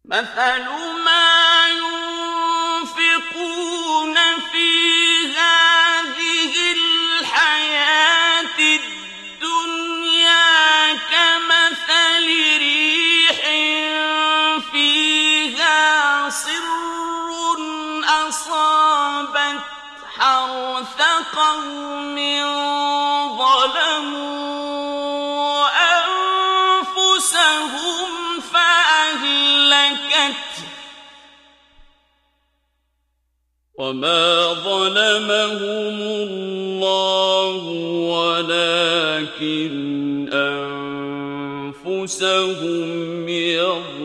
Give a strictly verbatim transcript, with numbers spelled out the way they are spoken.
مثل ما ينفقون في هذه الحياة الدنيا كمثل ريح فيها صر أصابت حرث قوم ظلموا أنفسهم فأهلكته وما ظلمهم الله ولكن أنفسهم يظلمون